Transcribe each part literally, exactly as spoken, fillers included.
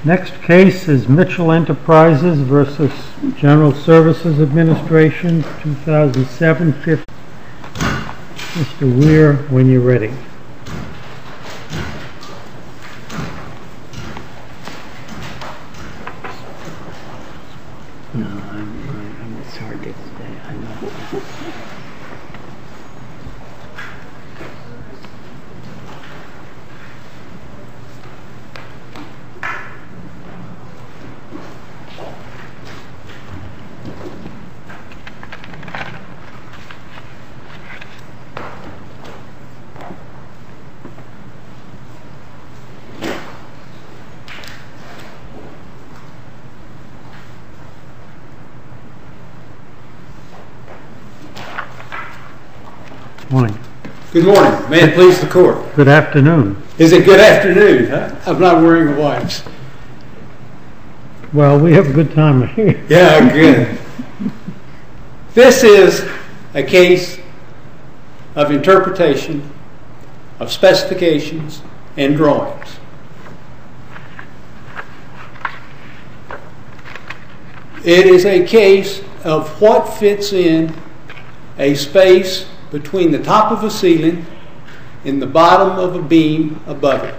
Next case is Mitchell Enterprises versus General Services Administration, two thousand seven fifty. Mister Weir, when you're ready. No, I'm, I'm it's hard to say. I know. Morning. Good morning. May it please the court. Good afternoon. Is it good afternoon? Huh? I'm not wearing a watch. Well, we have a good time here. Yeah, good. This is a case of interpretation of specifications and drawings. It is a case of what fits in a space between the top of a ceiling and the bottom of a beam above it.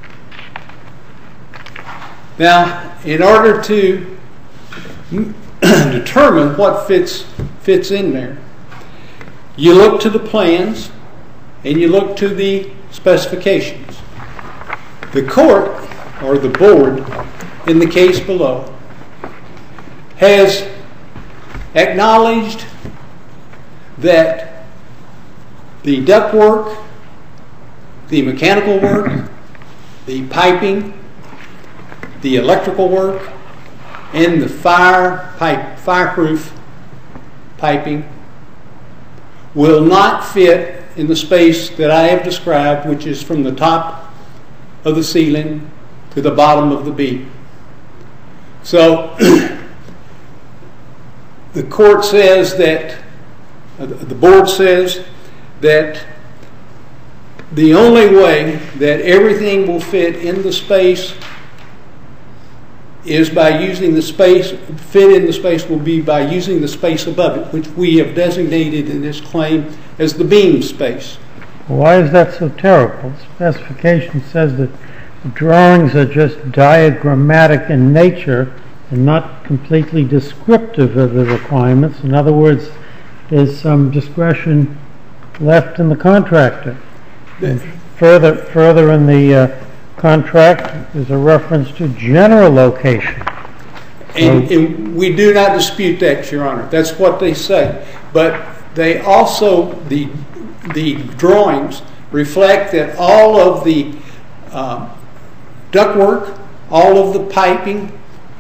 Now, in order to determine what fits fits in there, you look to the plans and you look to the specifications. The court, or the board, in the case below, has acknowledged that the ductwork, the mechanical work, the piping, the electrical work, and the fire pipe, fireproof piping will not fit in the space that I have described, which is from the top of the ceiling to the bottom of the beam. So the court says that, uh, the board says that the only way that everything will fit in the space is by using the space, fit in the space will be by using the space above it, which we have designated in this claim as the beam space. Why is that so terrible? The specification says that the drawings are just diagrammatic in nature and not completely descriptive of the requirements. In other words, there's some discretion left in the contractor. And further, further in the uh, contract, there's a reference to general location. And, and we do not dispute that, Your Honor. That's what they say. But they also, the the drawings reflect that all of the uh, ductwork, all of the piping,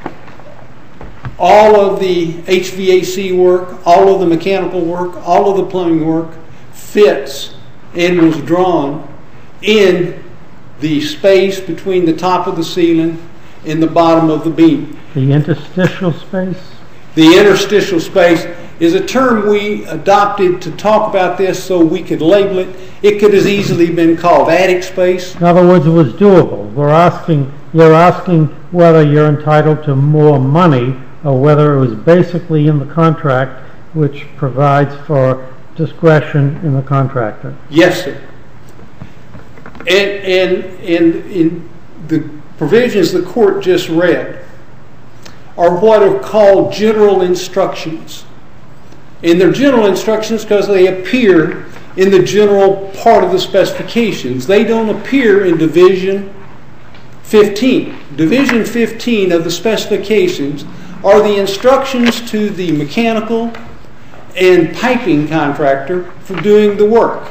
all of the H V A C work, all of the mechanical work, all of the plumbing work fits and was drawn in the space between the top of the ceiling and the bottom of the beam. The interstitial space? The interstitial space is a term we adopted to talk about this so we could label it. It could have easily been called attic space. In other words, it was doable. We're asking, you're asking whether you're entitled to more money or whether it was basically in the contract, which provides for discretion in the contractor. Yes, sir. And, and, and in the provisions the court just read are what are called general instructions. And they're general instructions because they appear in the general part of the specifications. They don't appear in Division fifteen. Division fifteen of the specifications are the instructions to the mechanical and piping contractor for doing the work.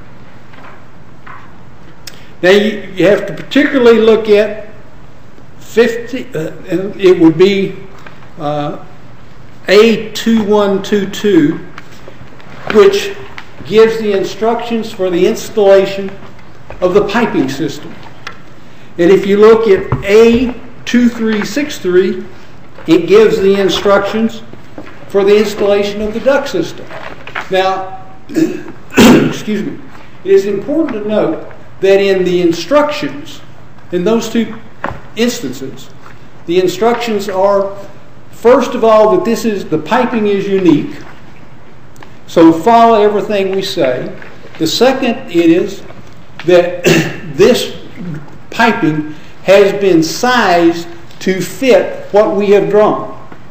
Now you, you have to particularly look at fifty, uh, and it would be uh, A two one two two, which gives the instructions for the installation of the piping system. And if you look at A two three six three, it gives the instructions for the installation of the duct system. Now, excuse me, it is important to note that in the instructions, in those two instances, The instructions are, first of all, that this is, the piping is unique. So follow everything we say. The second is that this piping has been sized to fit what we have drawn.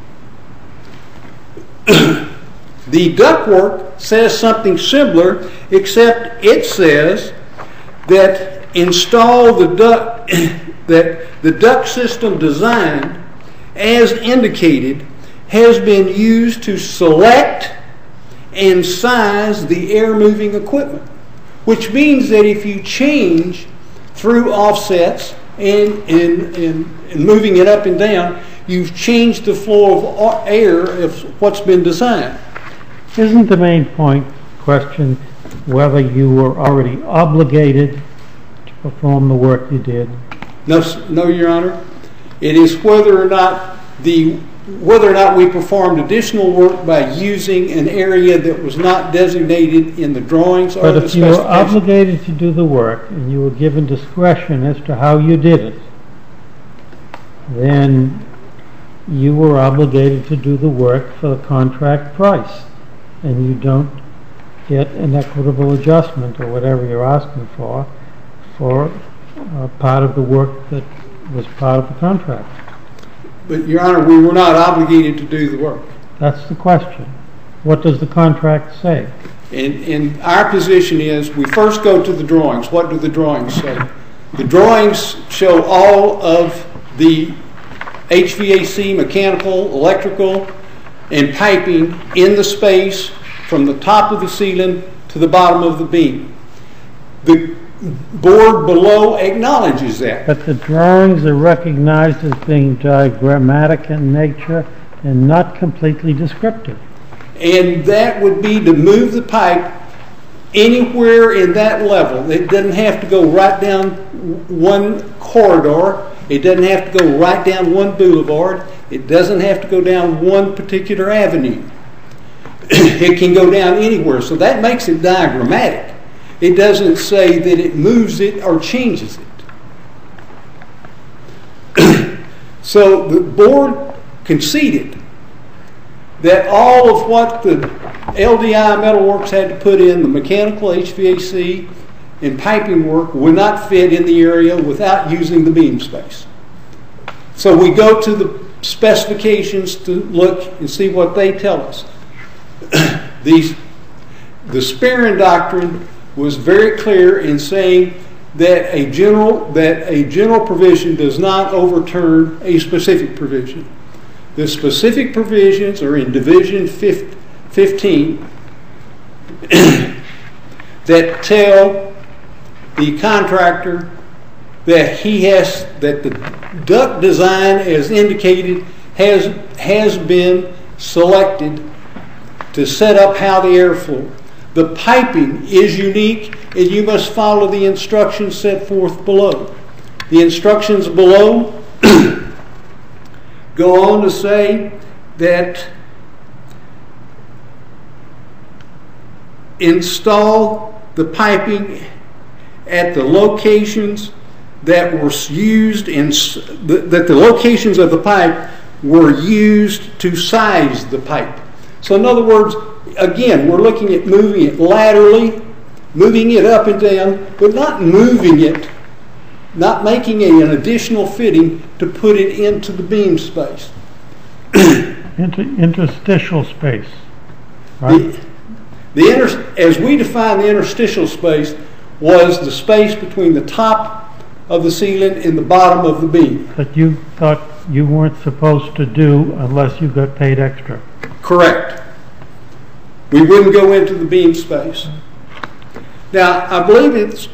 The ductwork says something similar, except it says that install the duct that the duct system designed as indicated has been used to select and size the air moving equipment, which means that if you change through offsets and, and, and, and moving it up and down, you've changed the flow of air of what's been designed. Isn't the main point question whether you were already obligated to perform the work you did? No, no, Your Honor. It is whether or not the whether or not we performed additional work by using an area that was not designated in the drawings or but the if you were specifications. obligated to do the work and you were given discretion as to how you did it, then you were obligated to do the work for the contract price, and you don't get an equitable adjustment or whatever you're asking for for uh, part of the work that was part of the contract. But, Your Honor, we were not obligated to do the work. That's the question. What does the contract say? And, and our position is we first go to the drawings. What do the drawings say? The drawings show all of the H V A C, mechanical, electrical, and piping in the space from the top of the ceiling to the bottom of the beam. The board below acknowledges that. But the drawings are recognized as being diagrammatic in nature and not completely descriptive. And that would be to move the pipe anywhere in that level. It doesn't have to go right down one corridor. It doesn't have to go right down one boulevard. It doesn't have to go down one particular avenue. It can go down anywhere. So that makes it diagrammatic. It doesn't say that it moves it or changes it. So the board conceded that all of what the L D I Metalworks had to put in, the mechanical, H V A C, and piping work would not fit in the area without using the beam space. So we go to the specifications to look and see what they tell us. These, the Spearin Doctrine was very clear in saying that a general that a general provision does not overturn a specific provision. The specific provisions are in Division fifteen that tell the contractor that he has that the duct design as indicated has has been selected to set up how the airflow. The piping is unique, and you must follow the instructions set forth below. The instructions below go on to say that install the piping at the locations that were used in that the locations of the pipe were used to size the pipe. So in other words, again, we're looking at moving it laterally, moving it up and down, but not moving it, not making a, an additional fitting to put it into the beam space. Inter interstitial space, right? The, the inter, as we define the interstitial space was the space between the top of the ceiling and the bottom of the beam. That you thought you weren't supposed to do unless you got paid extra. Correct. We wouldn't go into the beam space. Now, I believe it's...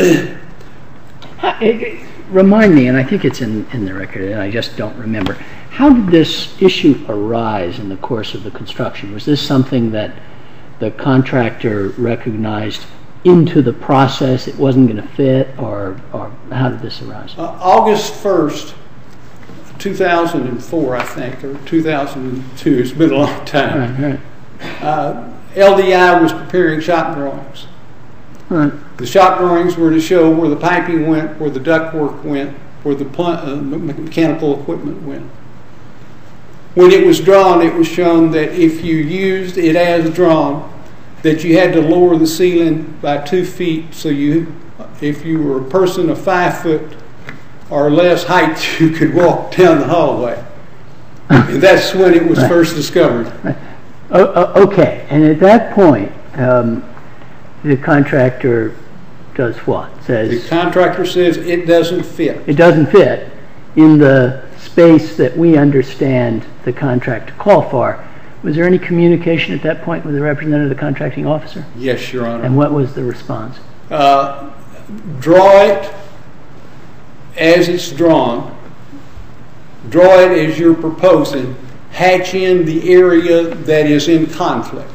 Remind me, and I think it's in, in the record, and I just don't remember. How did this issue arise in the course of the construction? Was this something that the contractor recognized into the process it wasn't going to fit, or, or how did this arise? Uh, August first, two thousand four, I think, or two thousand two. It's been a long time. Right, right. Uh, L D I was preparing shop drawings. Right. The shop drawings were to show where the piping went, where the ductwork went, where the pl- uh, mechanical equipment went. When it was drawn, it was shown that if you used it as drawn, that you had to lower the ceiling by two feet. So you, if you were a person of five foot or less height, you could walk down the hallway. And that's when it was right. first discovered. Right. Oh, okay, and at that point, um, the contractor does what? Says the contractor says it doesn't fit. It doesn't fit in the space that we understand the contract to call for. Was there any communication at that point with the representative of the contracting officer? Yes, Your Honor. And what was the response? Uh, draw it as it's drawn. Draw it as you're proposing. Hatch in the area that is in conflict.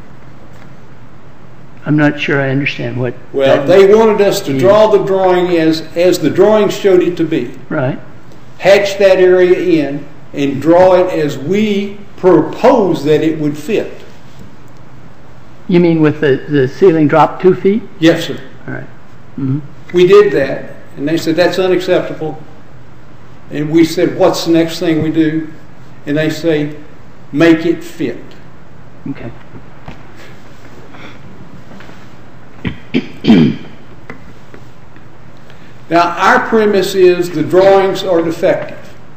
I'm not sure I understand what... Well, they wanted us to draw the drawing as, as the drawing showed it to be. Right. Hatch that area in and draw it as we propose that it would fit. You mean with the, the ceiling dropped two feet? Yes, sir. All right. Mm-hmm. We did that, and they said, that's unacceptable. And we said, what's the next thing we do? And they say, make it fit. Okay. Now, our premise is the drawings are defective.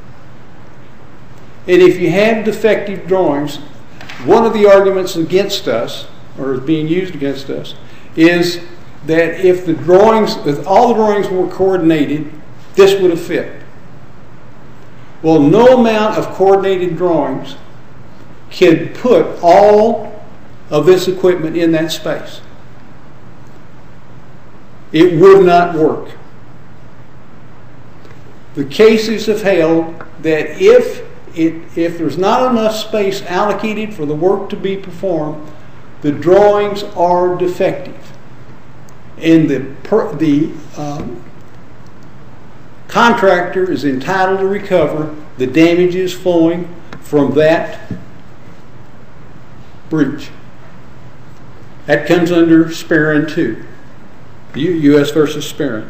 And if you have defective drawings, one of the arguments against us, or is being used against us, is that if the drawings, if all the drawings were coordinated, this would have fit. Well, no amount of coordinated drawings can put all of this equipment in that space. It would not work. The cases have held that if it, if there's not enough space allocated for the work to be performed, the drawings are defective. And the, per, the um, contractor is entitled to recover the damages flowing from that breach. That comes under Sperrin two, U S versus Sperrin.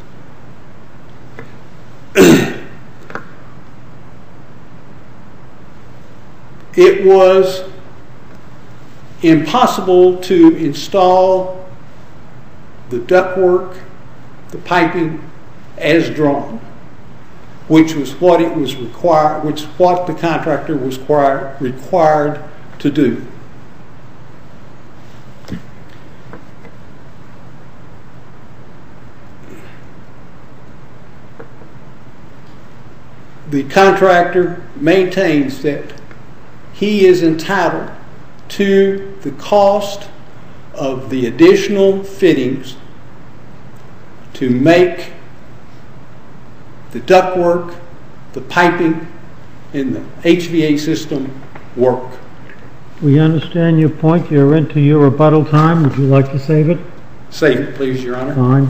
It was impossible to install the ductwork, the piping, as drawn, which was what it was required, which is what the contractor was required, required to do. The contractor maintains that he is entitled to the cost of the additional fittings to make the ductwork, the piping, and the H V A system work. We understand your point. You're into your rebuttal time. Would you like to save it? Save it, please, Your Honor. Fine.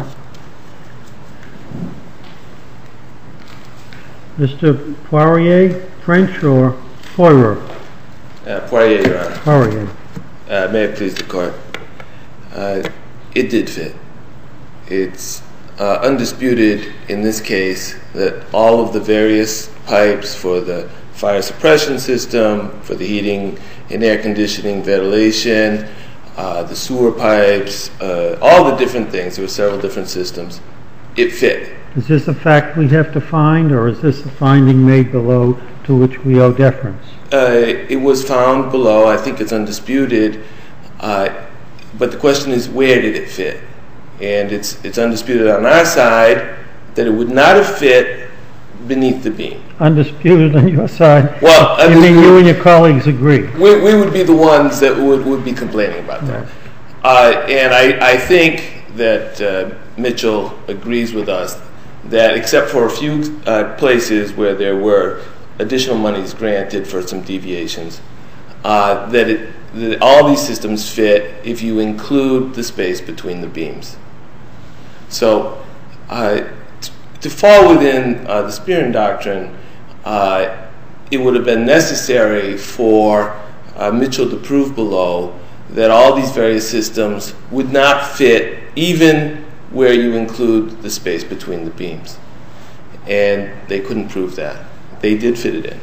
Mister Poirier, French or Poirier? Uh, Poirier, Your Honor. Poirier. Uh, may it please the court. Uh, it did fit. It's uh, undisputed in this case that all of the various pipes for the fire suppression system, for the heating and air conditioning, ventilation, uh, the sewer pipes, uh, all the different things, there were several different systems, it fit. Is this a fact we have to find, or is this a finding made below to which we owe deference? Uh, it was found below. I think it's undisputed. Uh, but the question is, where did it fit? And it's it's undisputed on our side that it would not have fit beneath the beam. Undisputed on your side? Well, I mean, you and your colleagues agree. We, we would be the ones that would, would be complaining about that. Right. Uh, and I, I think that uh, Mitchell agrees with us that except for a few uh, places where there were additional monies granted for some deviations, uh, that, it, that all these systems fit if you include the space between the beams. So uh, t- to fall within uh, the Sperrin doctrine, uh, it would have been necessary for uh, Mitchell to prove below that all these various systems would not fit even where you include the space between the beams. and they couldn't prove that. They did fit it in.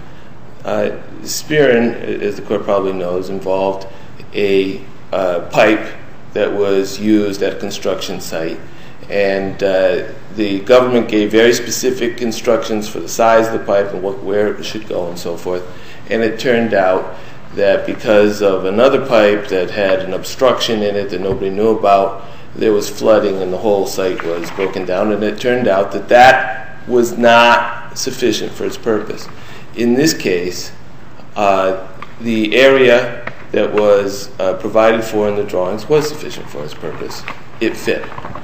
Uh, Spearin, as the court probably knows, involved a uh, pipe that was used at a construction site, and uh, the government gave very specific instructions for the size of the pipe and what, where it should go and so forth. And it turned out that because of another pipe that had an obstruction in it that nobody knew about, there was flooding and the whole site was broken down. And it turned out that that was not sufficient for its purpose. In this case, uh, the area that was uh, provided for in the drawings was sufficient for its purpose. It fit.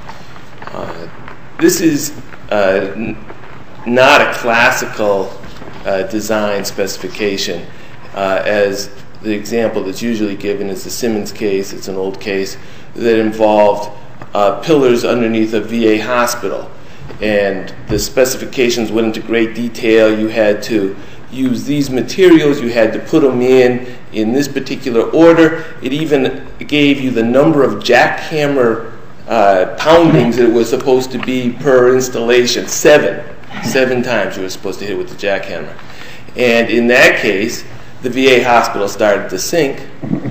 Uh, this is uh, n- not a classical uh, design specification, uh, as the example that's usually given is the Simmons case. It's an old case that involved uh, pillars underneath a V A hospital, and the specifications went into great detail. You had to use these materials, you had to put them in in this particular order. It even gave you the number of jackhammer uh, poundings that it was supposed to be per installation. Seven. Seven times you were supposed to hit it with the jackhammer. And in that case, the V A hospital started to sink,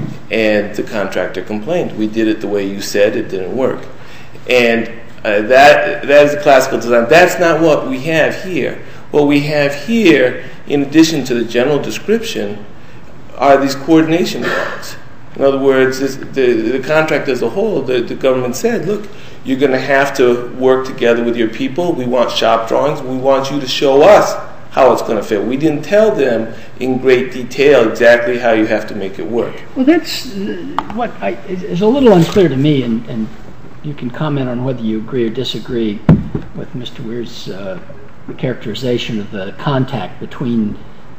and the contractor complained. We did it the way you said, it didn't work. And uh, that that is a classical design. That's not what we have here. What we have here, in addition to the general description, are these coordination drawings. In other words, this, the, the contract as a whole, the, the government said, look, you're going to have to work together with your people. We want shop drawings. We want you to show us how it's going to fit. We didn't tell them in great detail exactly how you have to make it work. Well, that's uh, what I, is a little unclear to me, and, and you can comment on whether you agree or disagree with Mister Weir's uh, characterization of the contact between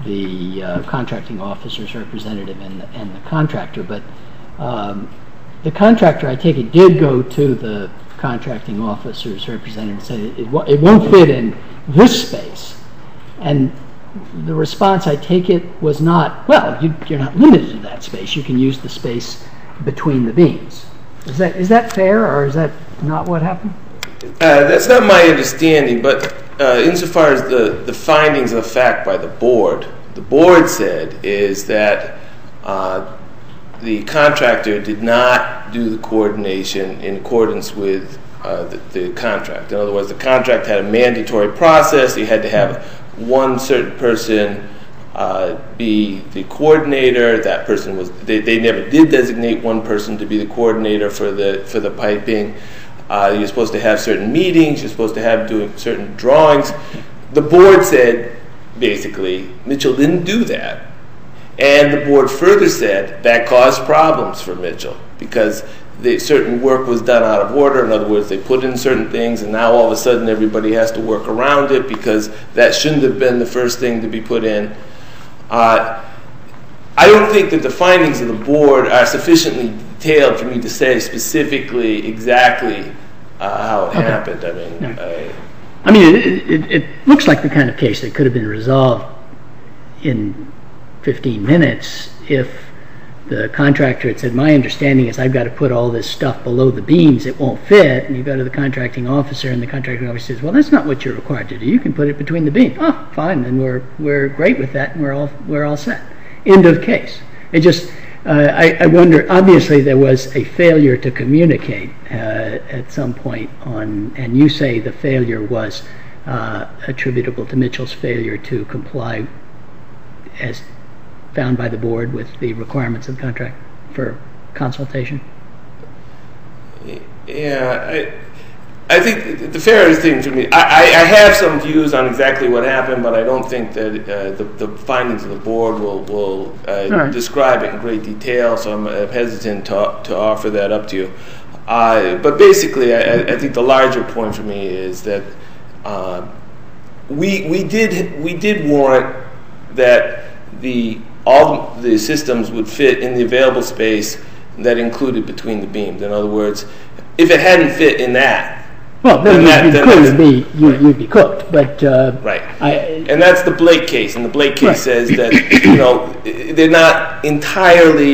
the uh, contracting officer's representative and the, and the contractor. But um, the contractor, I take it, did go to the contracting officer's representative and say it, w- it won't fit in this space. And the response, I take it, was not, well, you, you're not limited to that space. You can use the space between the beams. Is that is that fair, or is that not what happened? Uh, that's not my understanding, but uh, insofar as the, the findings of fact by the board, the board said is that uh, the contractor did not do the coordination in accordance with uh, the, the contract. In other words, the contract had a mandatory process. You had to have one certain person uh, be the coordinator. That person was. They, they never did designate one person to be the coordinator for the for the piping. Uh, you're supposed to have certain meetings. You're supposed to have doing certain drawings. The board said, basically, Mitchell didn't do that. And the board further said that caused problems for Mitchell because the, certain work was done out of order. In other words, they put in certain things, and now all of a sudden everybody has to work around it because that shouldn't have been the first thing to be put in. Uh, I don't think that the findings of the board are sufficiently detailed for me to say specifically exactly uh, how it okay. happened. I mean, no. uh, I mean, it, it, it looks like the kind of case that could have been resolved in fifteen minutes if the contractor had said, my understanding is I've got to put all this stuff below the beams, it won't fit, and you go to the contracting officer, and the contracting officer says, well, that's not what you're required to do. You can put it between the beams. Oh, fine, then we're we're great with that, and we're all we're all set. End of case. It just, uh, I, I wonder, obviously there was a failure to communicate uh, at some point on, and you say the failure was uh, attributable to Mitchell's failure to comply as found by the board with the requirements of the contract for consultation? Yeah, I, I think the fairest thing to me, I, I have some views on exactly what happened, but I don't think that uh, the, the findings of the board will, will uh, right. describe it in great detail, so I'm hesitant to, to offer that up to you. Uh, but basically, I, I think the larger point for me is that uh, we we did we did warrant that the all the systems would fit in the available space that included between the beams. In other words, if it hadn't fit in that, well, then, then you'd, that, then clearly be you, right. you'd be cooked. But uh, right, I, and that's the Blake case. And the Blake case right. says that you know they're not entirely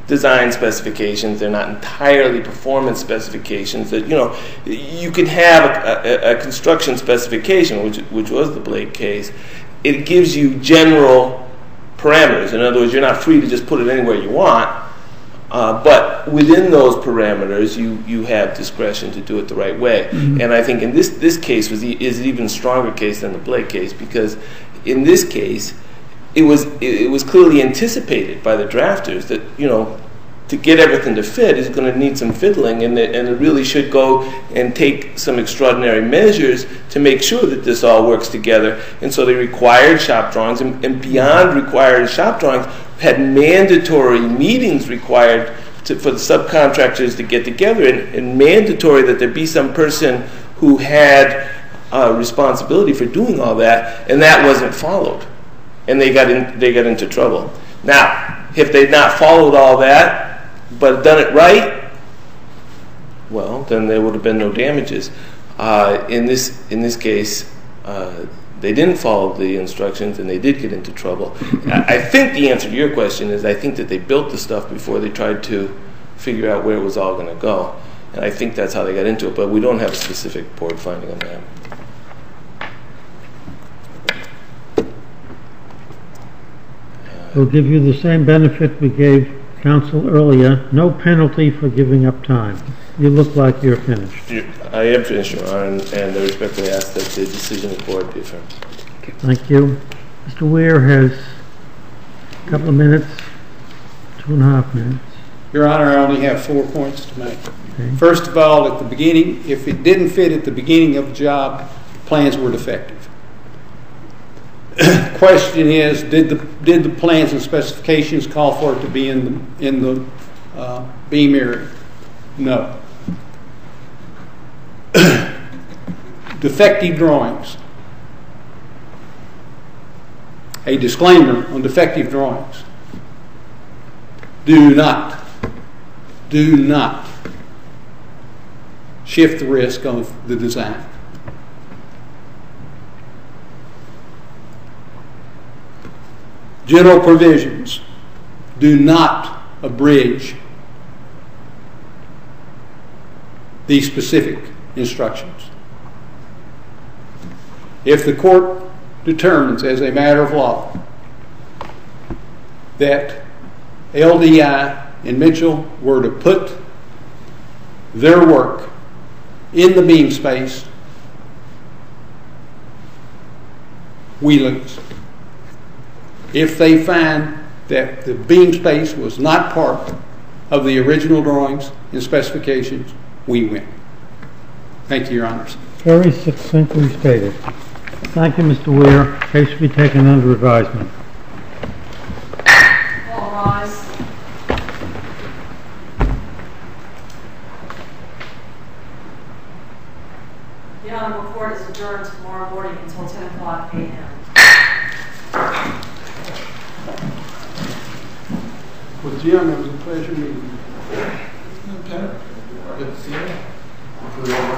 design specifications. They're not entirely performance specifications. That, you know, you could have a, a, a construction specification, which which was the Blake case. It gives you general parameters. In other words, you're not free to just put it anywhere you want, uh, but within those parameters, you, you have discretion to do it the right way. Mm-hmm. And I think in this this case was the, is an even stronger case than the Blake case, because in this case, it was it, it was clearly anticipated by the drafters that, you know, to get everything to fit is going to need some fiddling, and it, and it really should go and take some extraordinary measures to make sure that this all works together. And so they required shop drawings, and, and beyond required shop drawings, had mandatory meetings required to, for the subcontractors to get together, and, and mandatory that there be some person who had uh, responsibility for doing all that, and that wasn't followed, and they got in, they got into trouble. Now, if they'd not followed all that, but done it right, well, then there would have been no damages. Uh, in this in this case, uh, they didn't follow the instructions, and they did get into trouble. I, I think the answer to your question is I think that they built the stuff before they tried to figure out where it was all going to go, and I think that's how they got into it. But we don't have a specific board finding on that. We'll give you the same benefit we gave counsel earlier, no penalty for giving up time. You look like you're finished. You, I am finished, Your Honor, and, and I respectfully ask that the decision of the board be affirmed. Okay. Thank you. Mister Weir has a couple of minutes, two and a half minutes. Your Honor, I only have four points to make. Okay. First of all, at the beginning, if it didn't fit at the beginning of the job, plans were defective. Question is, did the did the plans and specifications call for it to be in the in the uh, beam area? No. Defective drawings. A disclaimer on defective drawings. Do not, do not shift the risk of the design. General provisions do not abridge these specific instructions. If the court determines as a matter of law that L D I and Mitchell were to put their work in the beam space, we lose. If they find that the beam space was not part of the original drawings and specifications, we win. Thank you, Your Honors. Very succinctly stated. Thank you, Mister Weir. Case will be taken under advisement. All rise. The Honorable Court is adjourned tomorrow morning until ten o'clock a m Well, Jim, it was a pleasure meeting you. Okay. Good to see you.